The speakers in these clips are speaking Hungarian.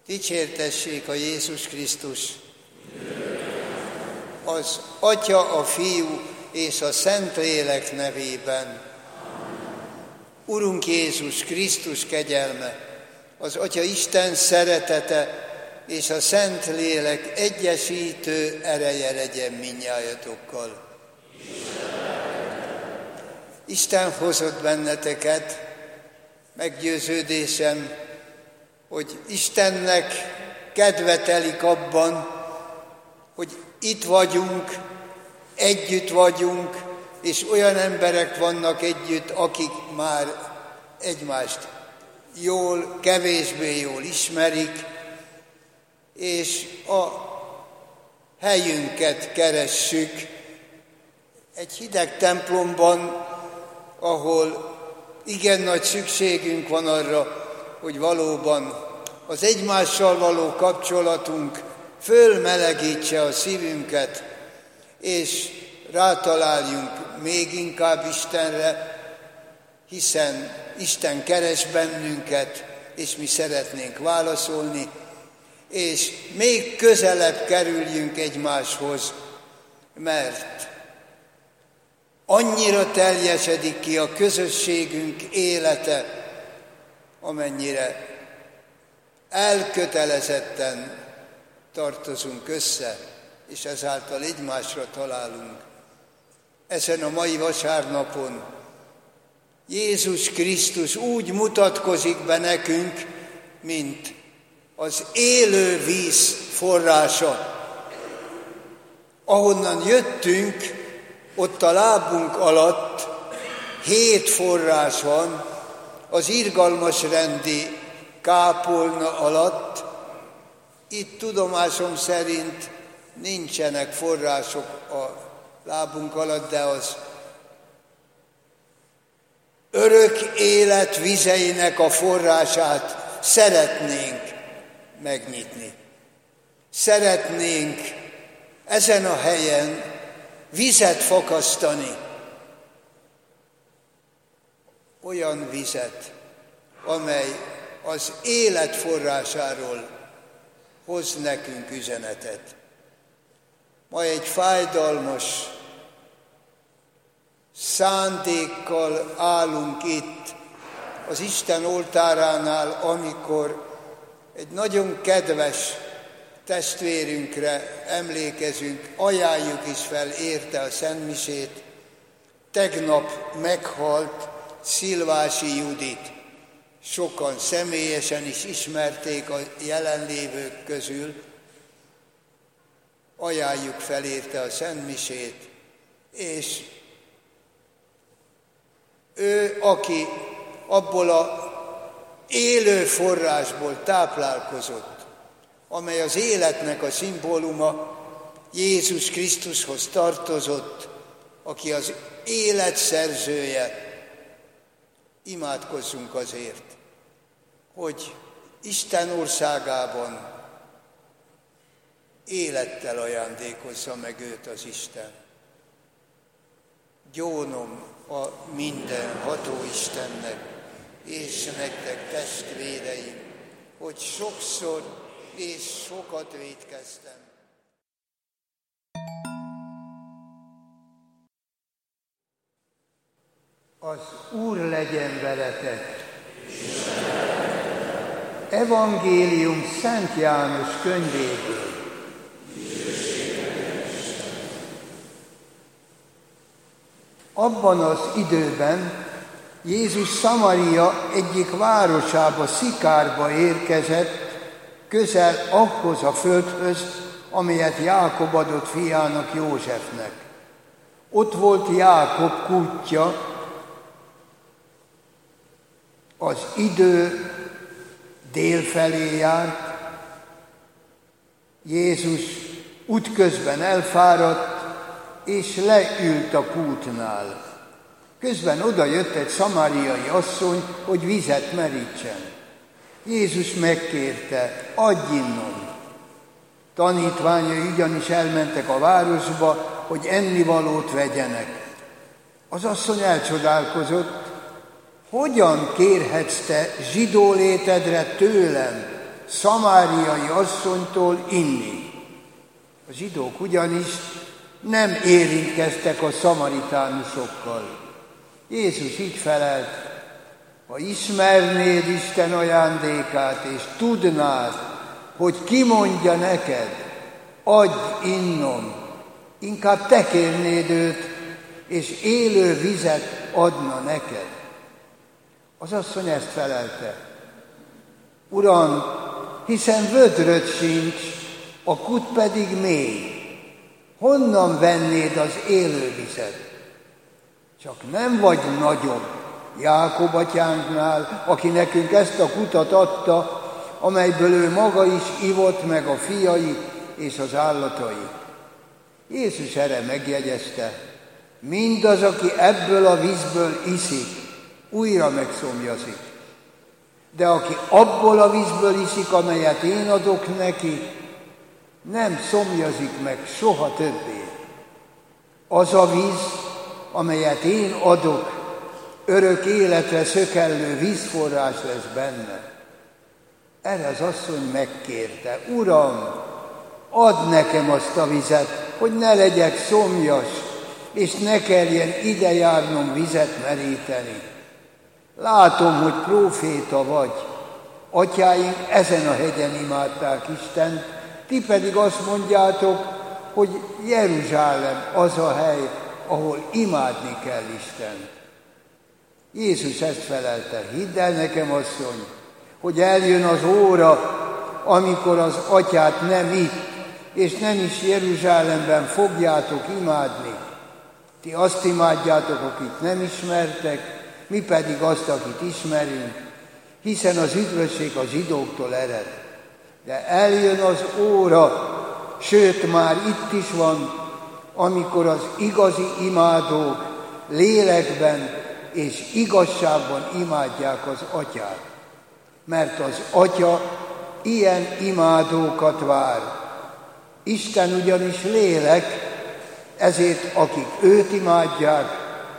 Dicsértessék a Jézus Krisztus! Az Atya, a Fiú és a Szentlélek nevében. Urunk Jézus Krisztus kegyelme, az Atya Isten szeretete és a Szentlélek egyesítő ereje legyen mindnyájatokkal. Isten hozott benneteket, meggyőződésem, hogy Istennek kedve telik abban, hogy itt vagyunk, együtt vagyunk, és olyan emberek vannak együtt, akik már egymást jól, kevésbé jól ismerik, és a helyünket keressük egy hideg templomban, ahol igen nagy szükségünk van arra, hogy valóban az egymással való kapcsolatunk fölmelegítse a szívünket, és rátaláljunk még inkább Istenre, hiszen Isten keres bennünket, és mi szeretnénk válaszolni, és még közelebb kerüljünk egymáshoz, mert annyira teljesedik ki a közösségünk élete, amennyire elkötelezetten tartozunk össze, és ezáltal egymásra találunk. Ezen a mai vasárnapon Jézus Krisztus úgy mutatkozik be nekünk, mint az élő víz forrása. Ahonnan jöttünk, ott a lábunk alatt 7 forrás van, az irgalmas rendi kápolna alatt. Itt tudomásom szerint nincsenek források a lábunk alatt, de az örök élet vizeinek a forrását szeretnénk megnyitni. Szeretnénk ezen a helyen vizet fakasztani, olyan vizet, amely az élet forrásáról hoz nekünk üzenetet. Ma egy fájdalmas szándékkal állunk itt az Isten oltáránál, amikor egy nagyon kedves testvérünkre emlékezünk, ajánljuk is fel érte a szentmisét. Tegnap meghalt Szilvási Judit. Sokan személyesen is ismerték a jelenlévők közül. Ajánljuk fel érte a szentmisét, és ő, aki abból a élő forrásból táplálkozott, amely az életnek a szimbóluma, Jézus Krisztushoz tartozott, aki az élet szerzője. Imádkozzunk azért, hogy Isten országában élettel ajándékozza meg őt az Isten. Gyónom a mindenható Istennek, és nektek, testvéreim, hogy sokszor és sokat vétkeztem. Az Úr legyen veletek! Evangélium Szent János könyvéből. Abban az időben Jézus Szamaria egyik városába, Szikárba érkezett, közel ahhoz a földhöz, amelyet Jákob adott fiának, Józsefnek. Ott volt Jákob kútja. Az idő délfelé járt, Jézus útközben elfáradt, és leült a kútnál. Közben oda jött egy szamáriai asszony, hogy vizet merítsen. Jézus megkérte, adj innom. Tanítványai ugyanis elmentek a városba, hogy ennivalót vegyenek. Az asszony elcsodálkozott, hogyan kérhetsz te zsidó létedre tőlem szamáriai asszonytól inni. A zsidók ugyanis nem érintkeztek a szamaritánusokkal. Jézus így felelt: ha ismernéd Isten ajándékát, és tudnád, hogy ki mondja neked, adj innom, inkább te kérnéd őt, és élő vizet adna neked. Az asszony ezt felelte: Uram, hiszen vödröd sincs, a kút pedig mély. Honnan vennéd az élő vizet? Csak nem vagy nagyobb Jákob atyánknál, aki nekünk ezt a kutat adta, amelyből ő maga is ivott, meg a fiai és az állatai. Jézus erre megjegyezte: mindaz, aki ebből a vízből iszik, újra megszomjazik. De aki abból a vízből iszik, amelyet én adok neki, nem szomjazik meg soha többé. Az a víz, amelyet én adok, örök életre szökellő vízforrás lesz benne. Erre az asszony megkérte: Uram, add nekem azt a vizet, hogy ne legyek szomjas, és ne kelljen ide járnom vizet meríteni. Látom, hogy próféta vagy. Atyáink ezen a hegyen imádták Istent, ti pedig azt mondjátok, hogy Jeruzsálem az a hely, ahol imádni kell Istent. Jézus ezt felelte: hidd el nekem, asszony, hogy eljön az óra, amikor az Atyát nem itt, és nem is Jeruzsálemben fogjátok imádni. Ti azt imádjátok, akit nem ismertek, mi pedig azt, akit ismerünk, hiszen az üdvösség a zsidóktól ered. De eljön az óra, sőt már itt is van, amikor az igazi imádók lélekben és igazságban imádják az Atyát. Mert az Atya ilyen imádókat vár. Isten ugyanis lélek, ezért akik őt imádják,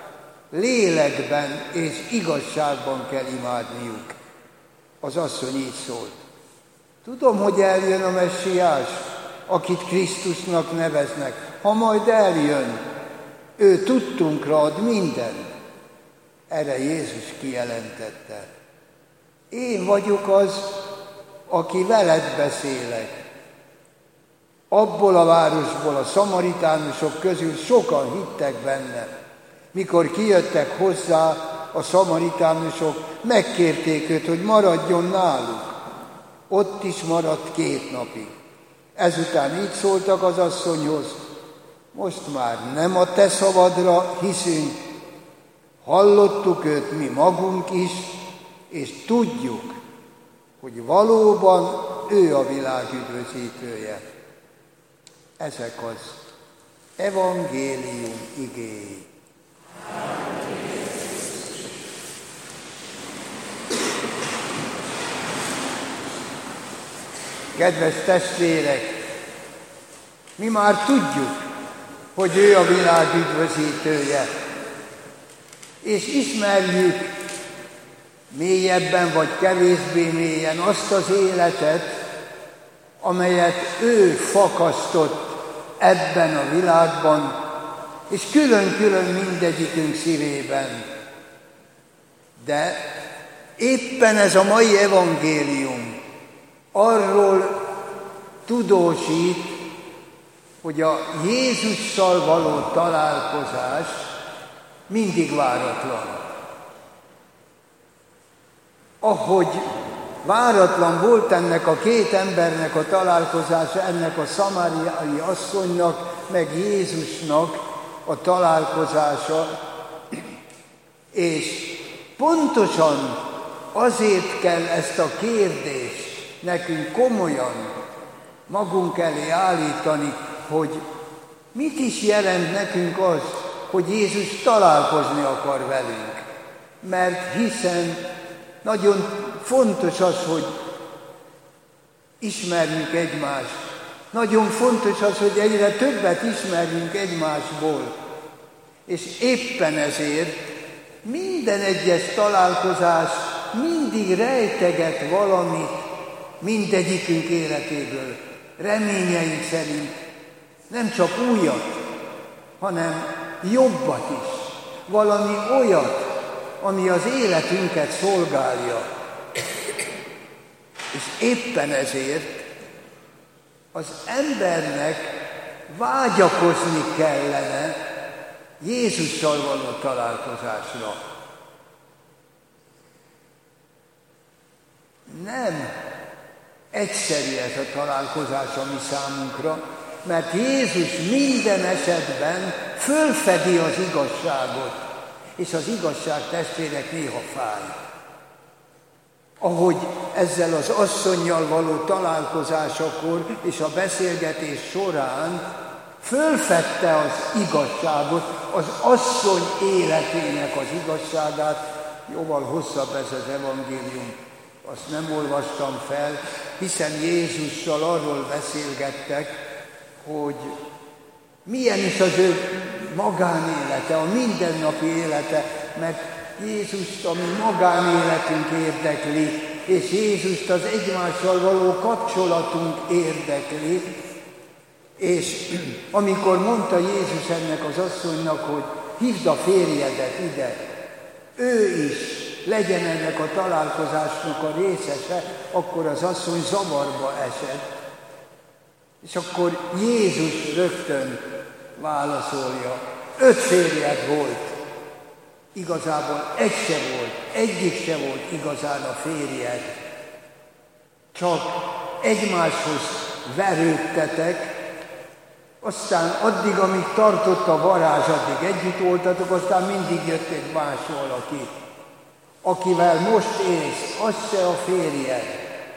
lélekben és igazságban kell imádniuk. Az asszony így szólt: tudom, hogy eljön a Messiás, akit Krisztusnak neveznek. Ha majd eljön, ő tudtunkra ad mindent. Erre Jézus kijelentette: én vagyok az, aki veled beszélek. Abból a városból a szamaritánusok közül sokan hittek benne. Mikor kijöttek hozzá, a szamaritánusok megkérték őt, hogy maradjon náluk. Ott is maradt 2 napig. Ezután így szóltak az asszonyhoz: most már nem a te szavadra hiszünk, hallottuk őt mi magunk is, és tudjuk, hogy valóban ő a világ üdvözítője. Ezek az evangélium igéi. Kedves testvérek, mi már tudjuk, hogy ő a világ üdvözítője, és ismerjük mélyebben vagy kevésbé mélyen azt az életet, amelyet ő fakasztott ebben a világban, és külön-külön mindegyikünk szívében. De éppen ez a mai evangélium arról tudósít, hogy a Jézussal való találkozás mindig váratlan. Ahogy váratlan volt ennek a 2 embernek a találkozása, ennek a szamáriai asszonynak, meg Jézusnak a találkozása, és pontosan azért kell ezt a kérdést nekünk komolyan magunk elé állítani, hogy mit is jelent nekünk az, hogy Jézus találkozni akar velünk. Mert hiszen nagyon fontos az, hogy ismerjük egymást. Nagyon fontos az, hogy egyre többet ismerjünk egymásból. És éppen ezért minden egyes találkozás mindig rejteget valamit mindegyikünk életéből, reményeink szerint nem csak újat, hanem jobbat is. Valami olyat, ami az életünket szolgálja. És éppen ezért az embernek vágyakozni kellene Jézussal való találkozásra. Nem egyszerű ez a találkozás a mi számunkra, mert Jézus minden esetben fölfedi az igazságot, és az igazság, testvérek, néha fáj. Ahogy ezzel az asszonnyal való találkozásakor és a beszélgetés során fölfedte az igazságot, az asszony életének az igazságát. Jóval hosszabb ez az evangélium, azt nem olvastam fel, hiszen Jézussal arról beszélgettek, hogy milyen is az ő magánélete, a mindennapi élete, mert Jézust a mi magánéletünk érdekli, és Jézust az egymással való kapcsolatunk érdekli. És amikor mondta Jézus ennek az asszonynak, hogy hívd a férjedet ide, ő is legyen ennek a találkozásnak a részese, akkor az asszony zavarba esett. És akkor Jézus rögtön válaszolja, 5 férjed volt, igazából egyik se volt igazán a férjed, csak egymáshoz verődtetek, aztán addig, amíg tartott a varázs, addig együtt voltatok, aztán mindig jött egy más valaki, akivel most élsz, az se a férjed.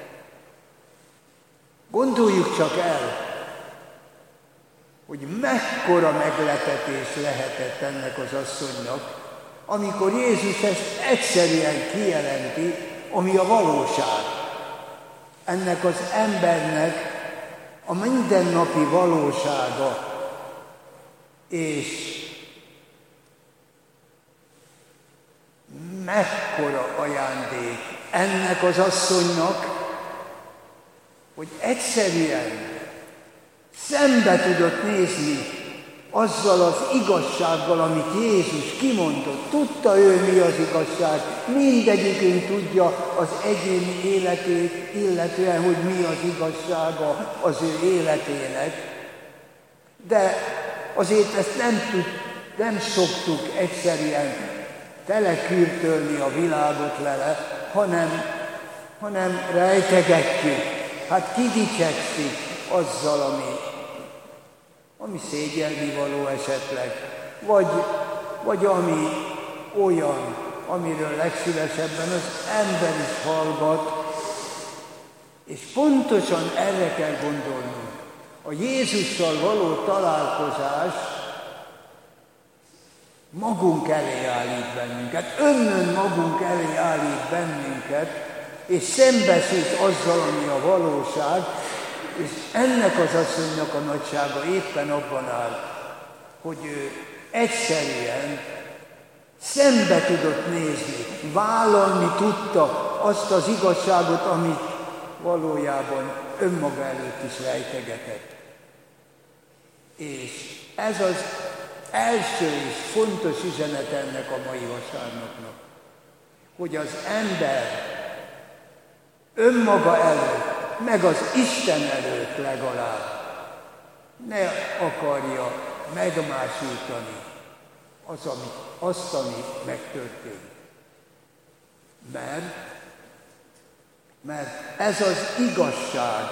Gondoljuk csak el, hogy mekkora meglepetés lehetett ennek az asszonynak, amikor Jézus ezt egyszerűen kijelenti, ami a valóság. Ennek az embernek a mindennapi valósága, és mekkora ajándék ennek az asszonynak, hogy egyszerűen szembe tudott nézni azzal az igazsággal, amit Jézus kimondott. Tudta ő, mi az igazság. Mindegyikünk tudja az egyéni életét, illetően, hogy mi az igazsága az ő életének. De azért ezt nem szoktuk egyszerűen telekürtölni a világot vele, hanem rejtegetjük. Hát ki dicsekszik azzal, ami szégyelni való esetleg, vagy ami olyan, amiről legszívesebben az ember is hallgat, és pontosan erre kell gondolnunk. A Jézussal való találkozás magunk elé állít bennünket, magunk elé állít bennünket, és szembesít azzal, ami a valóság, és ennek az asszonynak a nagysága éppen abban áll, hogy ő egyszerűen szembe tudott nézni, vállalni tudta azt az igazságot, amit valójában önmaga előtt is rejtegetett. És ez az első és fontos üzenet ennek a mai vasárnapnak, hogy az ember önmaga előtt, meg az Isten előtt legalább ne akarja megmásítani azt, ami megtörtént. Mert ez az igazság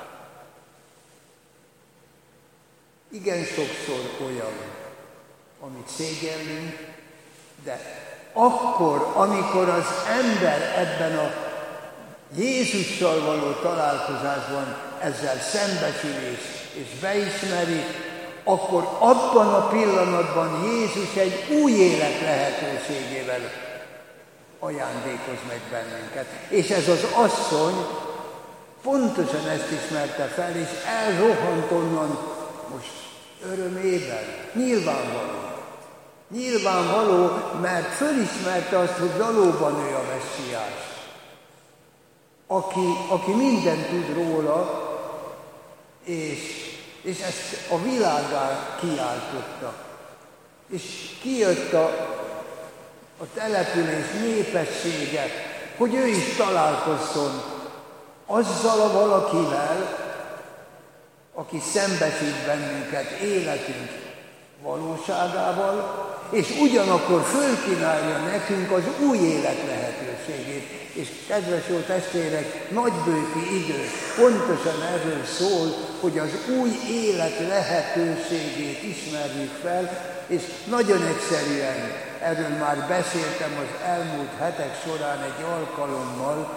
igen sokszor olyan, amit szégyellünk, de akkor, amikor az ember ebben a Jézussal való találkozásban ezzel szembesül és beismeri, akkor abban a pillanatban Jézus egy új élet lehetőségével ajándékoz meg bennünket. És ez az asszony pontosan ezt ismerte fel, és elrohant onnan most örömében. Nyilvánvaló, mert fölismerte azt, hogy valóban ő a Messiás. aki mindent tud róla, és ezt a világgá kiáltotta. És kijött a település népessége, hogy ő is találkozzon azzal a valakivel, aki szembesít bennünket életünk valóságával, és ugyanakkor fölkínálja nekünk az új élet lehetőségét. És kedves jó testvérek, nagybőti idő pontosan erről szól, hogy az új élet lehetőségét ismerjük fel, és nagyon egyszerűen, erről már beszéltem az elmúlt hetek során egy alkalommal,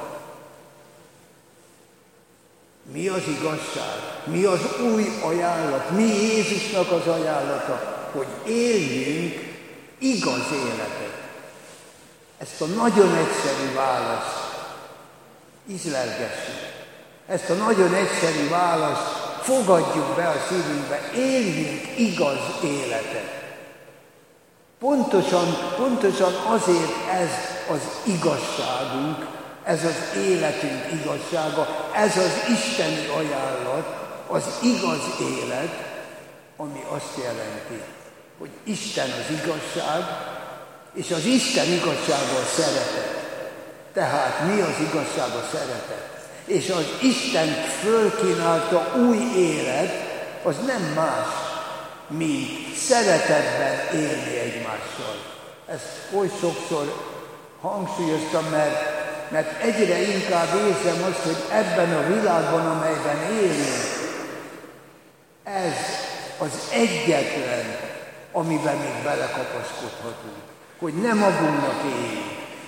mi az igazság, mi az új ajánlat, mi Jézusnak az ajánlata, hogy éljünk igaz életet. Ezt a nagyon egyszerű választ ízlelgessük. Ezt a nagyon egyszerű választ fogadjuk be a szívünkbe, éljünk igaz életet. Pontosan azért ez az igazságunk, ez az életünk igazsága, ez az isteni ajánlat, az igaz élet, ami azt jelenti, hogy Isten az igazság, és az Isten igazsága a szeretet. Tehát mi az igazság a szeretet? És az Isten fölkínálta új élet, az nem más, mint szeretetben élni egymással. Ezt oly sokszor hangsúlyoztam, mert egyre inkább érzem azt, hogy ebben a világban, amelyben élünk, ez az egyetlen, amiben még belekapaszkodhatunk. Hogy nem magunknak éljünk,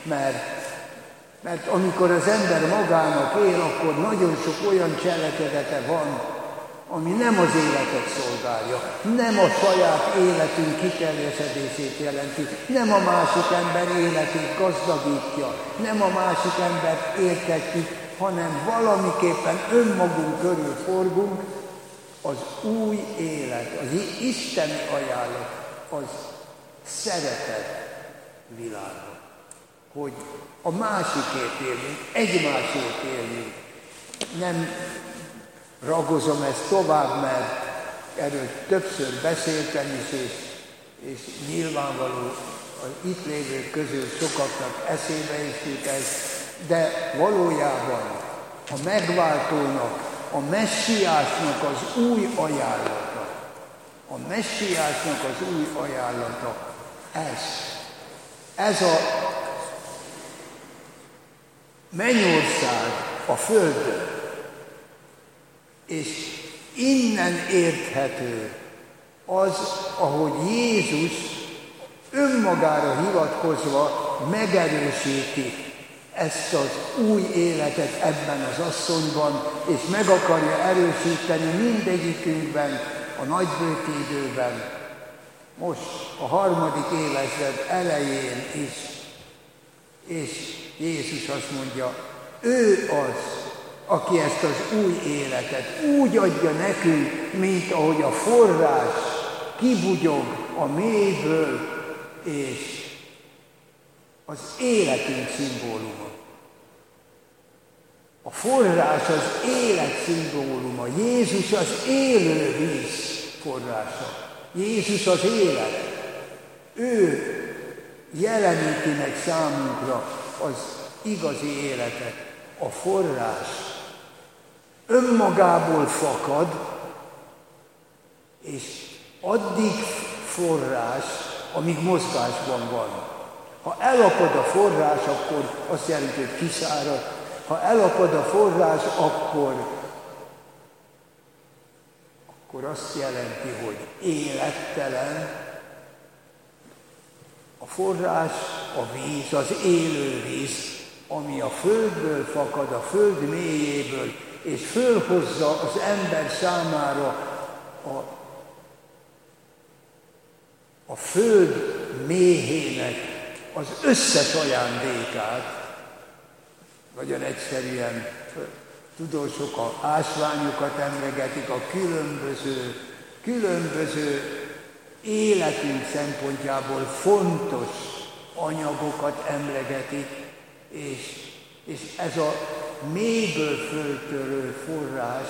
mert amikor az ember magának él, akkor nagyon sok olyan cselekedete van, ami nem az életet szolgálja, nem a saját életünk kiteljesedését jelenti, nem a másik ember életét gazdagítja, nem a másik embert értetjük, hanem valamiképpen önmagunk körül forgunk. Az új élet, az isteni ajánlat, az szeretet világa. Hogy a másikért élünk, egymásért élünk. Nem ragozom ezt tovább, mert erről többször beszéltem is, és nyilvánvaló az itt lévők közül sokaknak eszébe is jut ez, de valójában a megváltónak, a messiásnak az új ajánlata, a messiásnak az új ajánlata, ez a mennyország a földön, és innen érthető az, ahogy Jézus önmagára hivatkozva megerősíti ezt az új életet ebben az asszonyban, és meg akarja erősíteni mindegyikünkben, a nagybőti időben, most a 3. évezred elején is. És Jézus azt mondja, ő az, aki ezt az új életet úgy adja nekünk, mint ahogy a forrás kibugyog a mélyből, és az életünk szimbóluma. A forrás az élet szimbóluma. Jézus az élő víz forrása. Jézus az élet. Ő jeleníti meg számunkra az igazi életet. A forrás önmagából fakad, és addig forrás, amíg mozgásban van. Ha elapad a forrás, akkor azt jelenti, hogy kiszárad. Ha elapad a forrás, akkor azt jelenti, hogy élettelen. A forrás, a víz, az élő víz, ami a földből fakad, a föld mélyéből, és fölhozza az ember számára a föld méhének az összes ajándékát. Nagyon egyszerűen tudósok a ásványokat emlegetik, a különböző életünk szempontjából fontos anyagokat emlegetik, és ez a mélyből föltörő forrás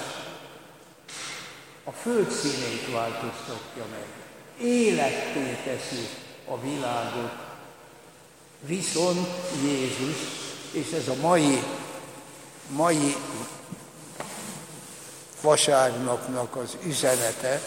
a föld színét változtatja meg. Életté teszi a világot. Viszont Jézus, és ez a mai vasárnapnak az üzenete,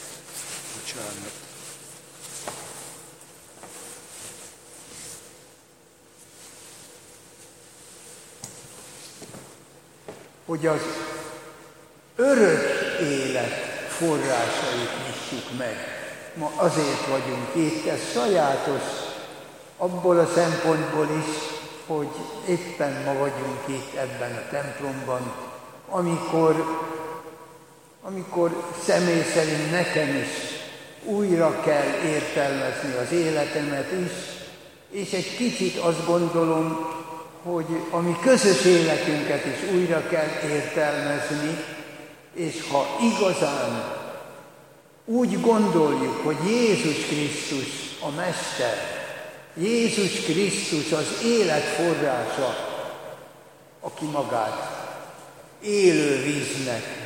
hogy az örök élet forrásait nyissuk meg. Ma azért vagyunk itt, ez sajátos abból a szempontból is, hogy éppen ma vagyunk itt ebben a templomban, amikor személy szerint nekem is újra kell értelmezni az életemet is, és egy kicsit azt gondolom, hogy a mi közös életünket is újra kell értelmezni, és ha igazán úgy gondoljuk, hogy Jézus Krisztus a Mester, Jézus Krisztus az élet forrása, aki magát élő víznek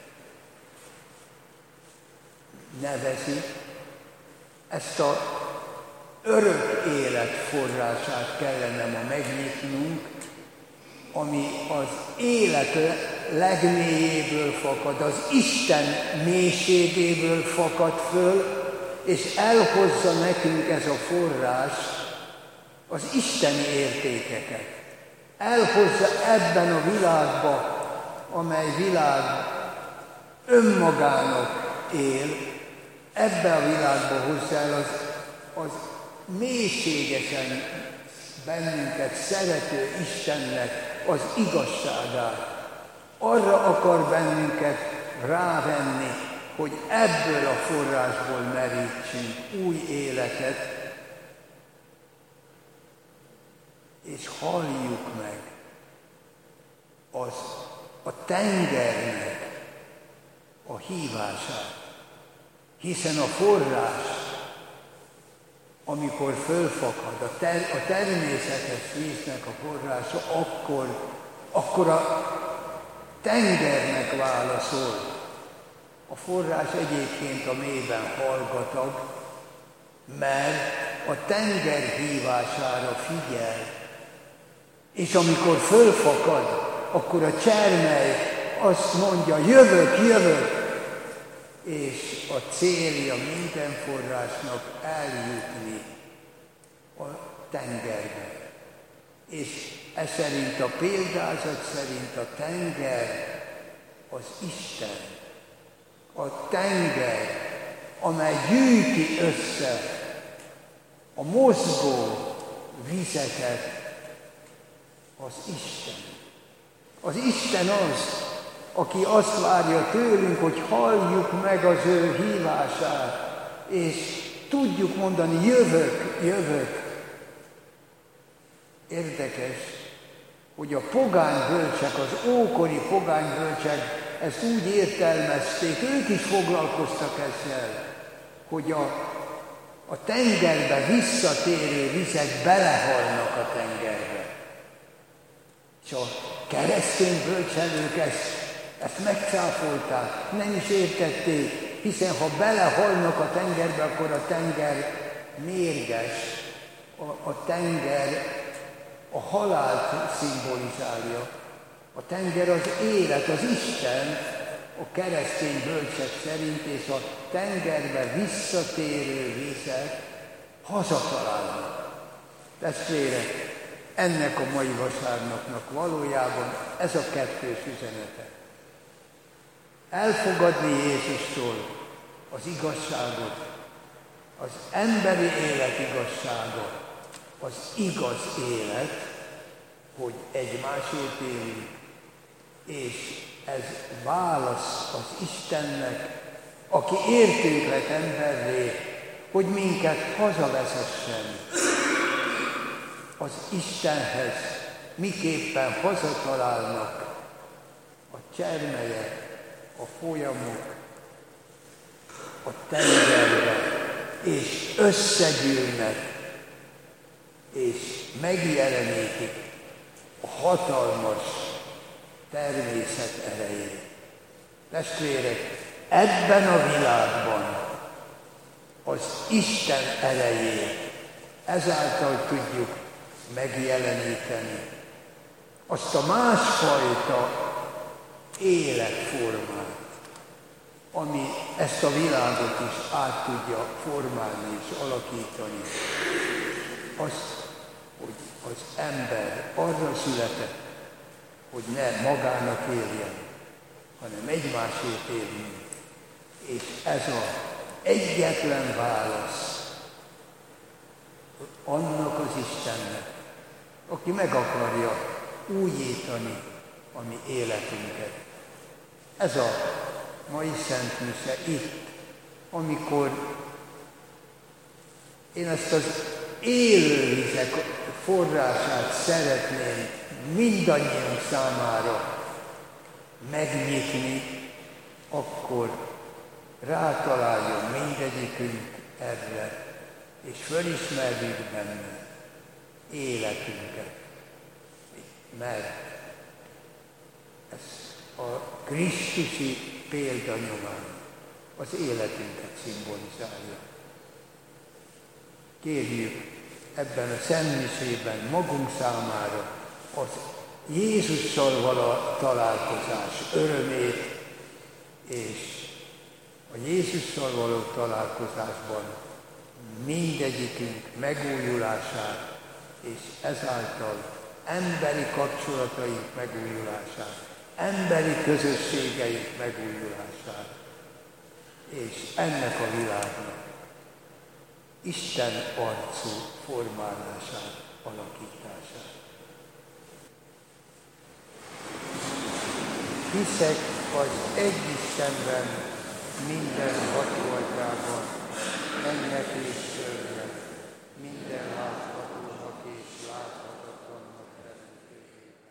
nevezi, ezt a örök élet forrását kellene ma megnyitnunk, ami az élet legmélyéből fakad, az Isten mélységéből fakad föl, és elhozza nekünk ez a forrás az isteni értékeket. Elhozza ebben a világba, amely világ önmagának él, ebbe a világba hozza el az mélységesen bennünket szerető Istennek az igazságát. Arra akar bennünket rávenni, hogy ebből a forrásból merítsünk új életet, és halljuk meg a tengernek a hívását. Hiszen a forrás, amikor fölfakad, a természetes víznek a forrása, akkor a tengernek válaszol. A forrás egyébként a mélyben hallgatag, mert a tenger hívására figyel. És amikor fölfakad, akkor a csermely azt mondja, jövök, és a célja minden forrásnak eljutni a tengerbe. És ez szerint a példázat szerint a tenger az Isten. A tenger, amely gyűjti össze a mozgó vizeket, az Isten. Az Isten az, aki azt várja tőlünk, hogy halljuk meg az ő hívását, és tudjuk mondani, jövök. Érdekes, hogy a pogány bölcsek, az ókori pogány bölcsek ezt úgy értelmezték, ők is foglalkoztak ezzel, hogy a tengerbe visszatérő vizek belehalnak a tengerbe. És a keresztény bölcselők ezt megcáfolták, nem is értették, hiszen ha belehalnak a tengerbe, akkor a tenger mérges, a tenger a halált szimbolizálja. A tenger az élet, az Isten, a keresztény bölcsek szerint, és a tengerbe visszatérő vizek hazatalálnak. Testvérek, ennek a mai vasárnapnak valójában ez a kettős üzenete. Elfogadni Jézustól az igazságot, az emberi élet igazsága, az igaz élet, hogy egymásért élünk, és ez válasz az Istennek, aki értünk lett emberré, hogy minket hazavezessen az Istenhez, miképpen hazatalálnak a csermelyek, a folyamok, a tengerbe, és összegyűlnek, és megjelenítik a hatalmas természet erejét. Testvérek, ebben a világban az Isten erejét ezáltal tudjuk megjeleníteni. Azt a másfajta életformát, ami ezt a világot is át tudja formálni és alakítani. Azt, hogy az ember arra született, hogy ne magának éljen, hanem egymásért éljünk. És ez az egyetlen válasz annak az Istennek, aki meg akarja újítani a mi életünket. Ez a mai Szent Mise itt, amikor én ezt az élővizek forrását szeretném mindannyiunk számára megnyitni, akkor rátaláljon mindegyikünk erre, és fölismerjük benne életünket. Mert ez a krisztusi példanyomán az életünket szimbolizálja. Kérjük ebben a szentmisében magunk számára az Jézussal való találkozás örömét, és a Jézussal való találkozásban mindegyikünk megújulását, és ezáltal emberi kapcsolataink megújulását, emberi közösségeink megújulását, és ennek a világnak Isten arcú formálását, alakítását. Hiszek az egy Istenben, minden hatóatyában, ennek és földnek, minden láthatónak és láthatatlannak teremtőjében.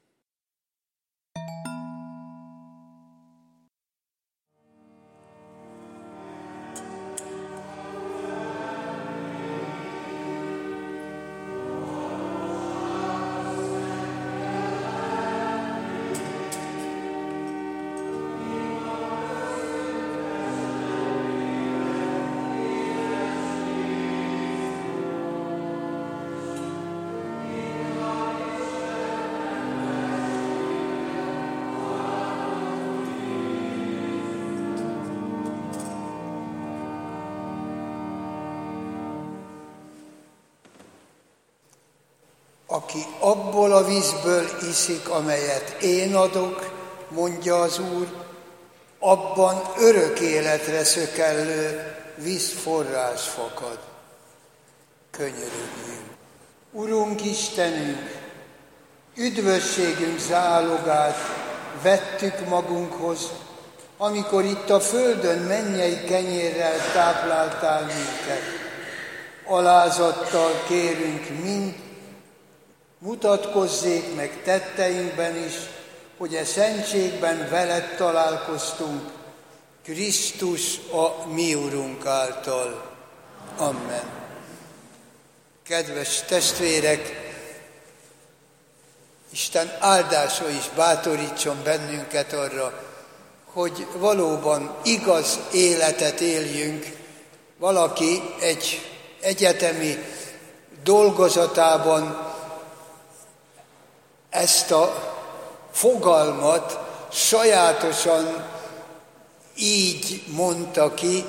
Aki abból a vízből iszik, amelyet én adok, mondja az Úr, abban örök életre szökellő vízforrás fakad. Könyörögjünk. Urunk Istenünk, üdvösségünk zálogát vettük magunkhoz, amikor itt a földön mennyei kenyérrel tápláltál minket. Alázattal kérünk mind, mutatkozzék meg tetteinkben is, hogy e szentségben veled találkoztunk, Krisztus a mi Urunk által. Amen. Kedves testvérek, Isten áldása is bátorítson bennünket arra, hogy valóban igaz életet éljünk. Valaki egy egyetemi dolgozatában ezt a fogalmat sajátosan így mondta ki,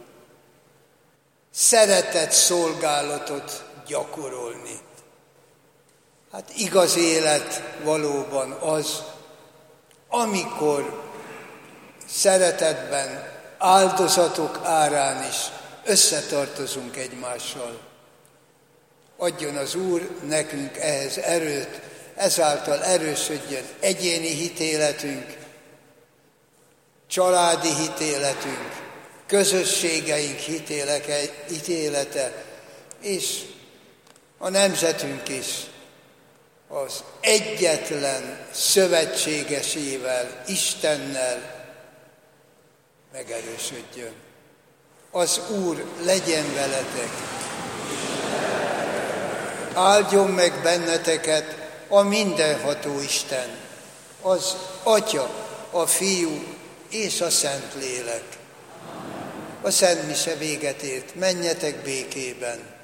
szeretett szolgálatot gyakorolni. Hát igaz élet valóban az, amikor szeretetben, áldozatok árán is összetartozunk egymással. Adjon az Úr nekünk ehhez erőt, ezáltal erősödjön egyéni hitéletünk, családi hitéletünk, közösségeink hitélete, és a nemzetünk is az egyetlen szövetségesével, Istennel megerősödjön. Az Úr legyen veletek! Áldjon meg benneteket a mindenható Isten, az Atya, a Fiú és a Szentlélek. A Szent Mise véget ért, menjetek békében.